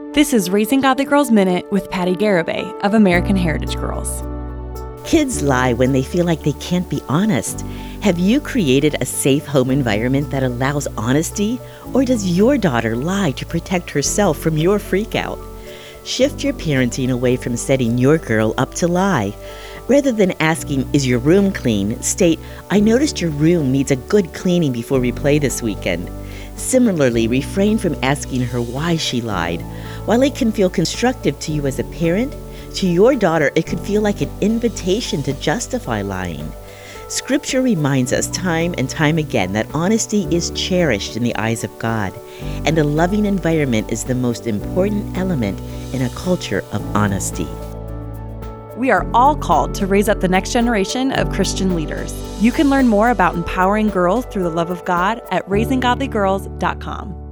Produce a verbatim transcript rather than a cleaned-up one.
This is Raising Godly Girls Minute with Patty Garibay of American Heritage Girls. Kids lie when they feel like they can't be honest. Have you created a safe home environment that allows honesty? Or does your daughter lie to protect herself from your freakout? Shift your parenting away from setting your girl up to lie. Rather than asking, is your room clean? State, I noticed your room needs a good cleaning before we play this weekend. Similarly, refrain from asking her why she lied. While it can feel constructive to you as a parent, to your daughter it could feel like an invitation to justify lying. Scripture reminds us time and time again that honesty is cherished in the eyes of God, and a loving environment is the most important element in a culture of honesty. We are all called to raise up the next generation of Christian leaders. You can learn more about empowering girls through the love of God at raising godly girls dot com.